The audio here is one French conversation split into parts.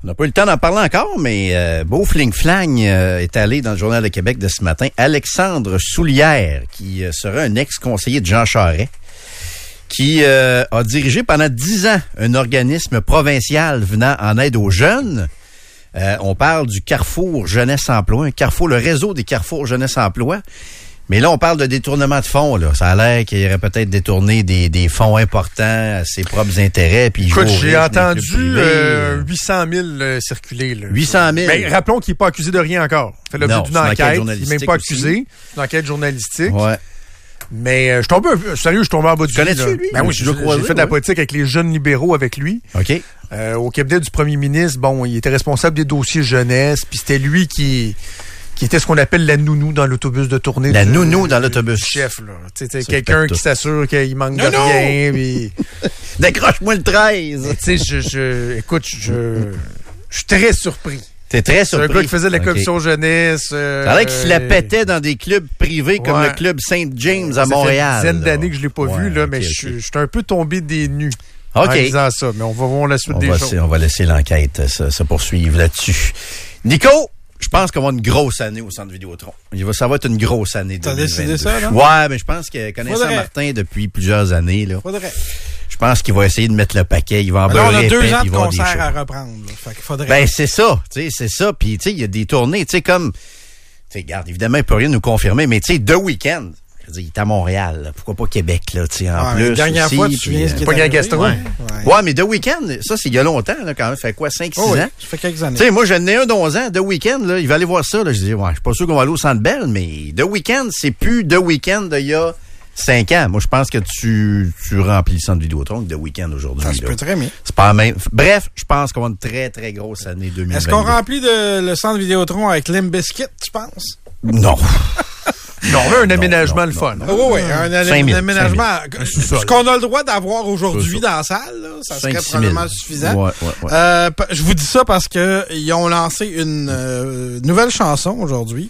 On n'a pas eu le temps d'en parler encore, mais beau fling-flang est allé dans le Journal de Québec de ce matin. Alexandre Soulière, qui sera un ex-conseiller de Jean Charest, qui a dirigé pendant 10 ans un organisme provincial venant en aide aux jeunes. On parle du Carrefour Jeunesse Emploi, le réseau des Carrefours Jeunesse Emploi. Mais là, on parle de détournement de fonds. Là. Ça a l'air qu'il y aurait peut-être détourné des fonds importants à ses propres intérêts. Puis écoute, j'ai entendu 800 000 circuler. Là. 800 000? Mais rappelons qu'il n'est pas accusé de rien encore. Il fait l'objet d'une enquête. Il n'est même pas accusé. Aussi. Une enquête journalistique. Ouais. Mais je tombe je tombe en bas du lit. Connais-tu lui? Ben oui, j'ai fait de la politique avec les jeunes libéraux avec lui. OK. Au cabinet du premier ministre, bon, il était responsable des dossiers jeunesse, puis c'était lui qui était ce qu'on appelle la nounou dans l'autobus de tournée. La nounou dans l'autobus. Chef, là. Tu sais, quelqu'un qui s'assure qu'il manque de rien. Puis... Décroche-moi le 13. Tu sais, écoute, je suis très surpris. T'es très surpris. C'est un gars qui faisait de la commission jeunesse. Ça a l'air qu'il se la pétait dans des clubs privés comme le club Saint James à Montréal. Ça fait une dizaine d'années que je l'ai pas vu, là, mais je suis un peu tombé des nues. En disant ça, mais on va voir la suite des choses. On va laisser l'enquête se poursuivre là-dessus. Nico, je pense qu'on va avoir une grosse année au Centre Vidéotron. Ça va être une grosse année. T'as décidé ça, là? Ouais, mais je pense que connaissant Martin depuis plusieurs années, là. Je pense qu'il va essayer de mettre le paquet. Il va en beurrer. On a 2 ans de concert à reprendre. Là. Fait qu'il faudrait... Ben, c'est ça. Tu sais, c'est ça. Puis, tu sais, il y a des tournées, tu sais, comme... Tu sais, regarde, évidemment, il peut rien nous confirmer, mais tu sais, The Weeknd, je veux dire, il est à Montréal. Là. Pourquoi pas Québec, là, tu sais, en plus. La dernière aussi, fois, tu te souviens ce qui est pas gastro. Ouais, mais The Weeknd, ça, c'est il y a longtemps, là, quand même. Ça fait quoi, 5-6 ans? Ça fait quelques années. Tu sais, moi, j'en ai un d'11 ans, The Weeknd, là, il va aller voir ça, là. Je dis, ouais, je suis pas sûr qu'on va aller au Centre Bell, mais The Weeknd, c'est plus The Weeknd d'il y a 5 ans. Moi, je pense que tu remplis le Centre Vidéotron The Weeknd aujourd'hui. Ça se peut très bien. C'est pas la même. Bref, je pense qu'on va une très, très grosse année 2020. Est-ce qu'on remplit le Centre Vidéotron avec Limp Bizkit, tu penses? Non. Non, mais un aménagement le fun. Oui, un aménagement. Ce qu'on a le droit d'avoir aujourd'hui dans la salle, là, ça serait probablement suffisant. Ouais. Je vous dis ça parce que ils ont lancé une nouvelle chanson aujourd'hui.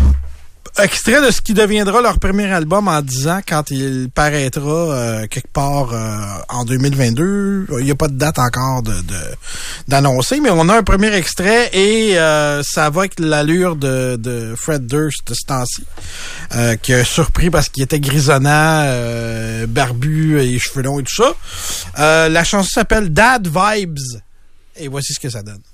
Extrait de ce qui deviendra leur premier album en 10 ans quand il paraîtra quelque part en 2022. Il n'y a pas de date encore d'annoncer, mais on a un premier extrait et ça va avec l'allure de Fred Durst de ce temps-ci, qui a surpris parce qu'il était grisonnant, barbu et cheveux longs et tout ça. La chanson s'appelle Dad Vibes et voici ce que ça donne.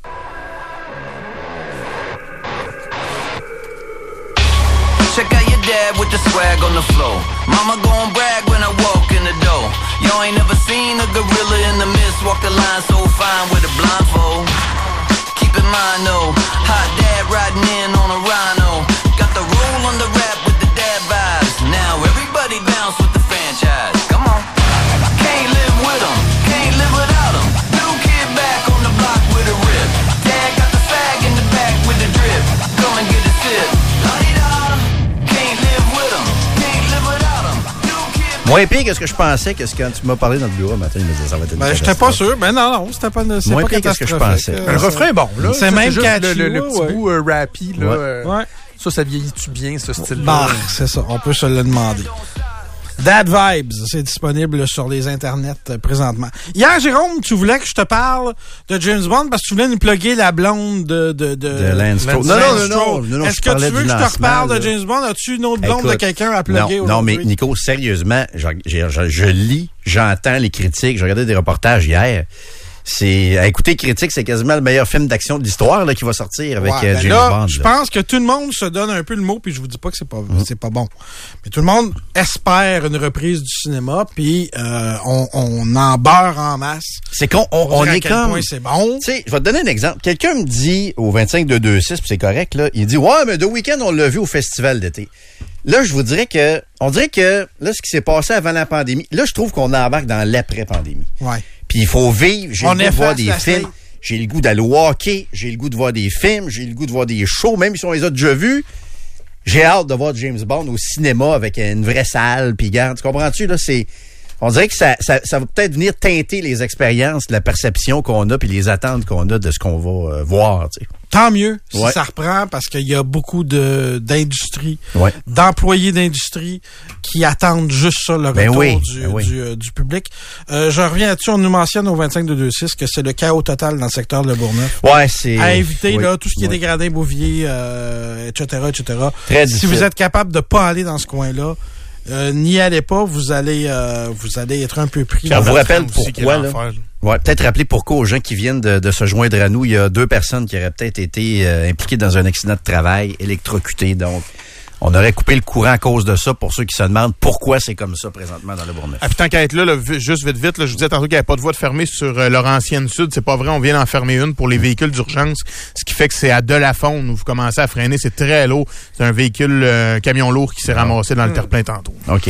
Check out your dad with the swag on the floor. Mama gon' brag when I walk in the door. Y'all ain't never seen a gorilla in the mist walk the line so fine with a blindfold. Keep in mind though, hot dad riding in on a rhino. Got the roll on the rap with the dad vibes. Now everybody bounce with the franchise. Come on. Can't live with them, can't live without them. New kid back on the block with a rip. Dad got the fag in the back with the drip. Come and get a sip. Moins pire que ce que je pensais, que quand tu m'as parlé dans le bureau le matin, il me disait ça va être une catastrophe. J'étais pas sûr. Ben non, c'était pas moins pire que ce que je pensais. Le refrain est bon, là. C'est même catchy. Le petit bout rappy, là. Ouais. Ça vieillit-tu bien, ce style-là? Bah, c'est ça. On peut se le demander. Dad Vibes, c'est disponible sur les internets présentement. Hier, Jérôme, tu voulais que je te parle de James Bond parce que tu voulais nous plugger la blonde de Lance Stroll. Non. Est-ce que tu veux que je te reparle de James Bond? As-tu une autre blonde de quelqu'un à plugger aujourd'hui? Non, mais Nico, sérieusement, je lis, j'entends les critiques, j'ai regardé des reportages hier. À écouter critique, c'est quasiment le meilleur film d'action de l'histoire là, qui va sortir avec James Bond. Je pense que tout le monde se donne un peu le mot, puis je vous dis pas que c'est pas bon. Mais tout le monde espère une reprise du cinéma, puis on en beurre en masse. C'est qu'on est comme... C'est bon. Tu sais, je vais te donner un exemple. Quelqu'un me dit au 25-226, puis c'est correct, là, il dit « Ouais, mais The Weeknd, on l'a vu au festival d'été. » Là, je vous dirais que... On dirait que, là, ce qui s'est passé avant la pandémie, là, je trouve qu'on embarque dans l'après-pandémie. Ouais. Puis il faut vivre. J'ai le goût de voir des films. J'ai le goût d'aller au hockey. J'ai le goût de voir des films. J'ai le goût de voir des shows, même si on les a déjà vus. J'ai hâte de voir James Bond au cinéma avec une vraie salle. Puis, regarde, tu comprends-tu? Là, On dirait que ça va peut-être venir teinter les expériences, la perception qu'on a puis les attentes qu'on a de ce qu'on va voir, tu sais. Tant mieux si Ouais. ça reprend parce qu'il y a beaucoup d'industries, Ouais. d'employés d'industrie qui attendent juste ça, le Ben retour oui, du, ben oui. du public. Je reviens là-dessus, on nous mentionne au 25-226 que c'est le chaos total dans le secteur de Le Bourgneuf. Ouais, c'est... À éviter oui, là, tout ce qui est oui. dégradé Bouvier, etc., etc. Très Si difficile. vous êtes capable de pas aller dans ce coin-là, n'y allez pas, vous allez être un peu pris. On vous rappelle Aussi, pourquoi, quel là. enfer, là. Ouais, peut-être rappeler pourquoi aux gens qui viennent de se joindre à nous, il y a 2 personnes qui auraient peut-être été impliquées dans un accident de travail, électrocutées. Donc, on aurait coupé le courant à cause de ça pour ceux qui se demandent pourquoi c'est comme ça présentement dans le Bourgneuf. Ah, puis tant qu'à être là, juste vite, là, je vous disais tantôt qu'il n'y avait pas de voie de fermée sur Laurentienne Sud. C'est pas vrai, on vient d'en fermer une pour les véhicules d'urgence, ce qui fait que c'est à Delafonte où vous commencez à freiner. C'est très lourd. C'est un véhicule, camion lourd qui s'est ramassé dans le terre-plein tantôt. OK.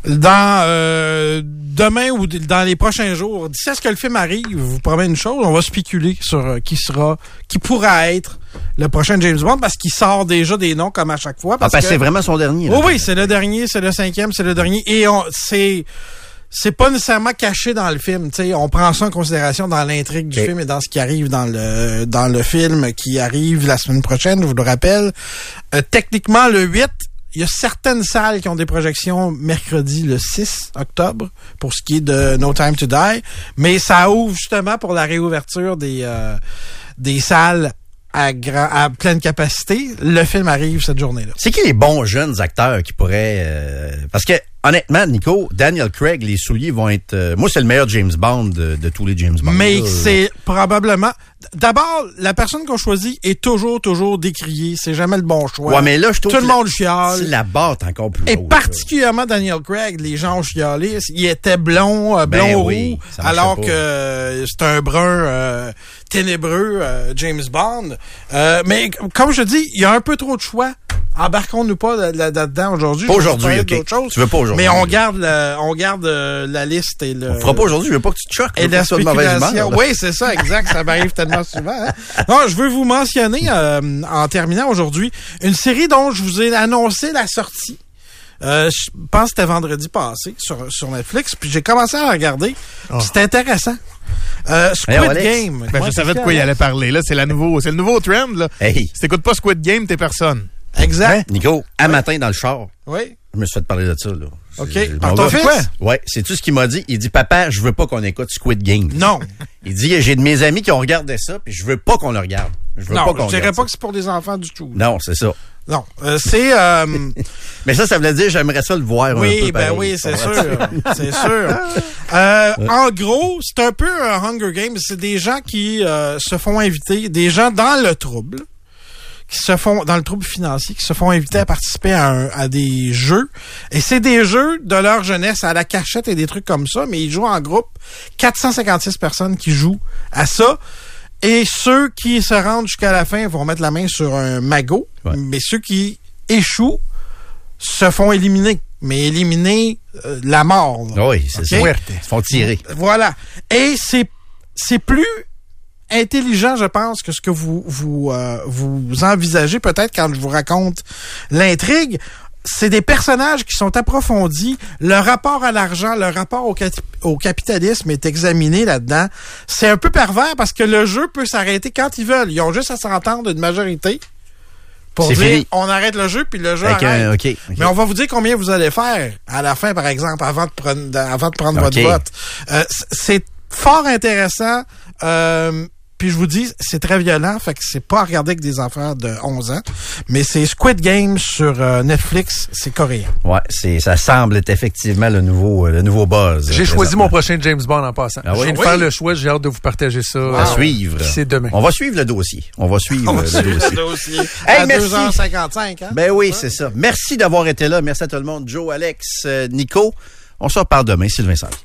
Dans demain ou dans les prochains jours, d'ici à ce que le film arrive, je vous promets une chose, on va spéculer sur qui pourra être le prochain James Bond parce qu'il sort déjà des noms comme à chaque fois. Parce que c'est vraiment son dernier. Oui, c'est le dernier, c'est le 5e, c'est le dernier. Et c'est pas nécessairement caché dans le film. T'sais, on prend ça en considération dans l'intrigue du film et dans ce qui arrive dans le film qui arrive la semaine prochaine, je vous le rappelle. Techniquement, le 8, il y a certaines salles qui ont des projections mercredi le 6 octobre pour ce qui est de No Time to Die, mais ça ouvre justement pour la réouverture des salles à pleine capacité. Le film arrive cette journée-là. C'est qui les bons jeunes acteurs qui pourraient... parce que, honnêtement, Nico, Daniel Craig, les souliers vont être... moi, c'est le meilleur James Bond de tous les James Bond. Mais là. c'est probablement... D'abord, la personne qu'on choisit est toujours décriée. C'est jamais le bon choix. Ouais, mais là, je trouve tout le que monde chiale. la barre est encore plus Et haute, particulièrement Daniel Craig, les gens ont chialé. Il était blond, blond oui, roux, ça marchait alors pas. que c'est un brun ténébreux, James Bond. Mais comme je dis, il y a un peu trop de choix. Embarquons-nous pas là-dedans aujourd'hui. Pas Je vais vous aujourd'hui, parler OK. d'autres choses. Tu veux pas aujourd'hui. Mais on garde la liste et le... On fera pas aujourd'hui, je veux pas que tu te choques. Et je veux pas la que tu sois de mauvaise humeur, spéculation. là. Oui, c'est ça, exact. Ça m'arrive tellement souvent. Hein? Non, je veux vous mentionner, en terminant aujourd'hui, une série dont je vous ai annoncé la sortie. Je pense que c'était vendredi passé sur Netflix. Puis j'ai commencé à la regarder. Oh. C'est intéressant. Squid Hey, Alex. Game. Ben, Ouais, je savais de c'est quoi il ça, allait parler. Là, c'est le nouveau trend. Là. Hey, Si t'écoutes pas Squid Game, t'es personne. Exact. Nico, un matin dans le char, Oui. je me suis fait parler de ça, là. OK. C'est- Par mon ton gars, fils? quoi? Ouais, c'est tout ce qu'il m'a dit. Il dit, papa, je veux pas qu'on écoute Squid Game. Non. Il dit, j'ai de mes amis qui ont regardé ça, puis je veux pas qu'on le regarde. Je veux Non, pas qu'on je dirais regarde pas ça. que c'est pour des enfants du tout. Non, c'est ça. Non. C'est... Mais ça voulait dire, j'aimerais ça le voir un peu. Oui, ben pareil. oui, c'est sûr. C'est sûr. En gros, c'est un peu un Hunger Games. C'est des gens qui se font inviter, des gens dans le trouble, dans le trouble financier, qui se font inviter à participer à des jeux. Et c'est des jeux de leur jeunesse à la cachette et des trucs comme ça, mais ils jouent en groupe. 456 personnes qui jouent à ça. Et ceux qui se rendent jusqu'à la fin vont mettre la main sur un magot. Ouais. Mais ceux qui échouent se font éliminer. Mais éliminer la mort. Là. Oui, c'est OK? ça. Ils se font tirer. Voilà. Et c'est plus intelligent, je pense, que ce que vous envisagez peut-être quand je vous raconte l'intrigue. C'est des personnages qui sont approfondis. Le rapport à l'argent, le rapport au capitalisme est examiné là-dedans. C'est un peu pervers parce que le jeu peut s'arrêter quand ils veulent. Ils ont juste à s'entendre une majorité pour C'est dire fini. on arrête le jeu puis le jeu Avec arrête. OK. Mais on va vous dire combien vous allez faire à la fin, par exemple, avant de prendre votre OK. vote. C'est fort intéressant. Puis je vous dis, c'est très violent, fait que c'est pas à regarder avec des enfants de 11 ans. Mais c'est Squid Game sur Netflix, c'est coréen. Ouais, ça semble être effectivement le nouveau buzz. J'ai choisi mon prochain James Bond en passant. Ah oui? Je viens de Oui. faire le choix, j'ai hâte de vous partager ça. À suivre. C'est demain. On va suivre le dossier. On va suivre le dossier. À Hey, merci. 2h55, hein? Ben oui, c'est ça. Merci d'avoir été là. Merci à tout le monde. Joe, Alex, Nico. On se reparle demain, Sylvain Santé.